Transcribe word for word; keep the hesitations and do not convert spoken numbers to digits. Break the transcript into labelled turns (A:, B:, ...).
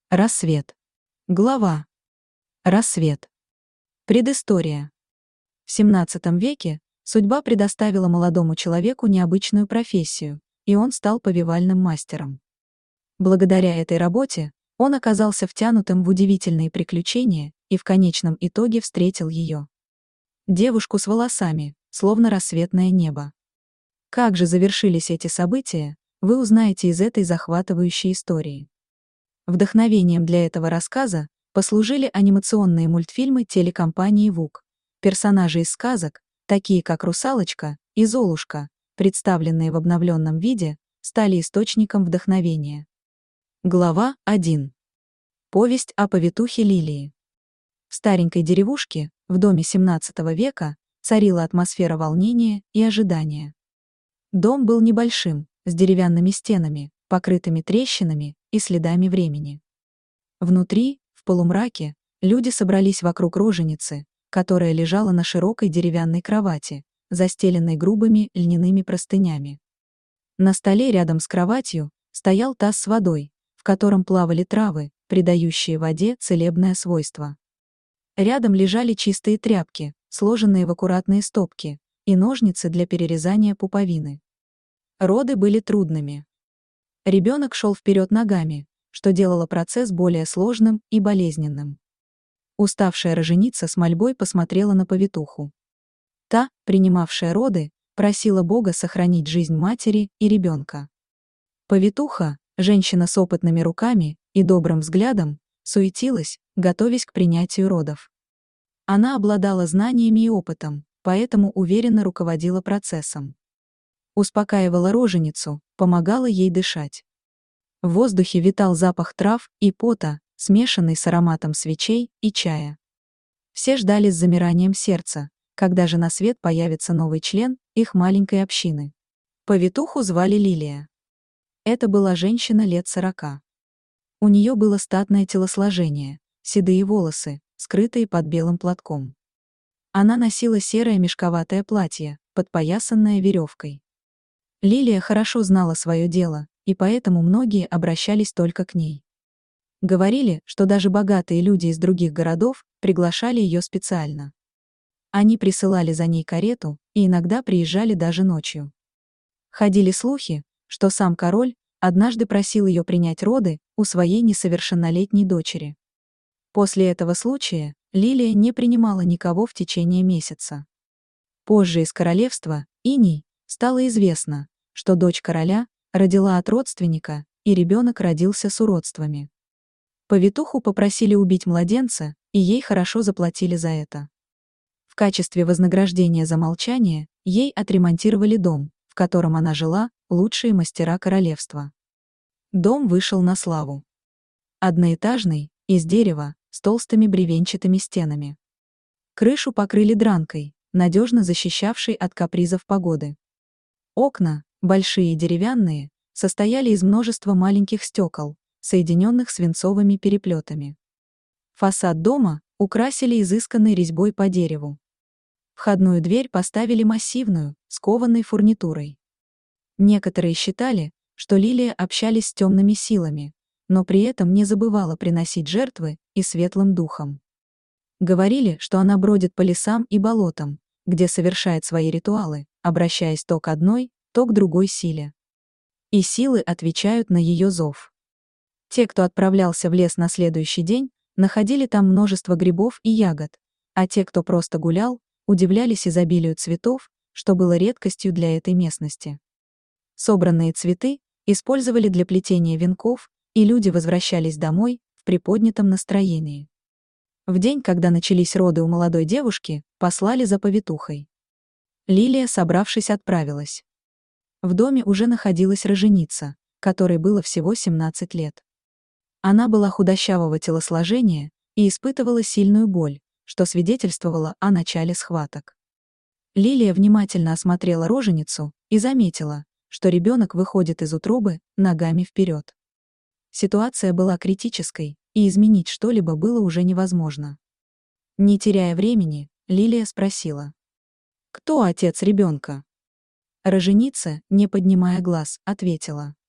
A: Рассвет. Глава. Рассвет. Предыстория. В семнадцатом веке судьба предоставила молодому человеку необычную профессию, и он стал повивальным мастером. Благодаря этой работе он оказался втянутым в удивительные приключения и в конечном итоге встретил ее. Девушку с волосами, словно рассветное небо. Как же завершились эти события, вы узнаете из этой захватывающей истории. Вдохновением для этого рассказа послужили анимационные мультфильмы телекомпании ВУК. Персонажи из сказок, такие как Русалочка и Золушка, представленные в обновленном виде, стали источником вдохновения. Глава первая. Повесть о повитухе Лилии. В старенькой деревушке, в доме семнадцатого века, царила атмосфера волнения и ожидания. Дом был небольшим, с деревянными стенами, покрытыми трещинами и следами времени. Внутри, в полумраке, люди собрались вокруг роженицы, которая лежала на широкой деревянной кровати, застеленной грубыми льняными простынями. На столе рядом с кроватью стоял таз с водой, в котором плавали травы, придающие воде целебное свойство. Рядом лежали чистые тряпки, сложенные в аккуратные стопки, и ножницы для перерезания пуповины. Роды были трудными. Ребенок шел вперед ногами, что делало процесс более сложным и болезненным. Уставшая роженица с мольбой посмотрела на повитуху. Та, принимавшая роды, просила Бога сохранить жизнь матери и ребенка. Повитуха, женщина с опытными руками и добрым взглядом, суетилась, готовясь к принятию родов. Она обладала знаниями и опытом, поэтому уверенно руководила процессом. Успокаивала роженицу, помогала ей дышать. В воздухе витал запах трав и пота, смешанный с ароматом свечей и чая. Все ждали с замиранием сердца, когда же на свет появится новый член их маленькой общины. Повитуху звали Лилия. Это была женщина лет сорока. У нее было статное телосложение, седые волосы, скрытые под белым платком. Она носила серое мешковатое платье, подпоясанное веревкой. Лилия хорошо знала свое дело, и поэтому многие обращались только к ней. Говорили, что даже богатые люди из других городов приглашали ее специально. Они присылали за ней карету и иногда приезжали даже ночью. Ходили слухи, что сам король однажды просил ее принять роды у своей несовершеннолетней дочери. После этого случая Лилия не принимала никого в течение месяца. Позже из королевства, Иней, стало известно, что дочь короля родила от родственника, и ребенок родился с уродствами. Повитуху попросили убить младенца, и ей хорошо заплатили за это. В качестве вознаграждения за молчание ей отремонтировали дом, в котором она жила, лучшие мастера королевства. Дом вышел на славу. Одноэтажный, из дерева, с толстыми бревенчатыми стенами. Крышу покрыли дранкой, надежно защищавшей от капризов погоды. Окна, большие и деревянные, состояли из множества маленьких стекол, соединенных свинцовыми переплетами. Фасад дома украсили изысканной резьбой по дереву. Входную дверь поставили массивную, с кованой фурнитурой. Некоторые считали, что Лилия общалась с темными силами, но при этом не забывала приносить жертвы и светлым духом. Говорили, что она бродит по лесам и болотам, где совершает свои ритуалы, обращаясь то к одной, то к другой силе. И силы отвечают на ее зов. Те, кто отправлялся в лес на следующий день, находили там множество грибов и ягод, а те, кто просто гулял, удивлялись изобилию цветов, что было редкостью для этой местности. Собранные цветы использовали для плетения венков, и люди возвращались домой в приподнятом настроении. В день, когда начались роды у молодой девушки, послали за повитухой. Лилия, собравшись, отправилась. В доме уже находилась роженица, которой было всего семнадцать лет. Она была худощавого телосложения и испытывала сильную боль, что свидетельствовало о начале схваток. Лилия внимательно осмотрела роженицу и заметила, что ребенок выходит из утробы ногами вперед. Ситуация была критической, и изменить что-либо было уже невозможно. Не теряя времени, Лилия спросила: «Кто отец ребенка?» Роженица, не поднимая глаз, ответила: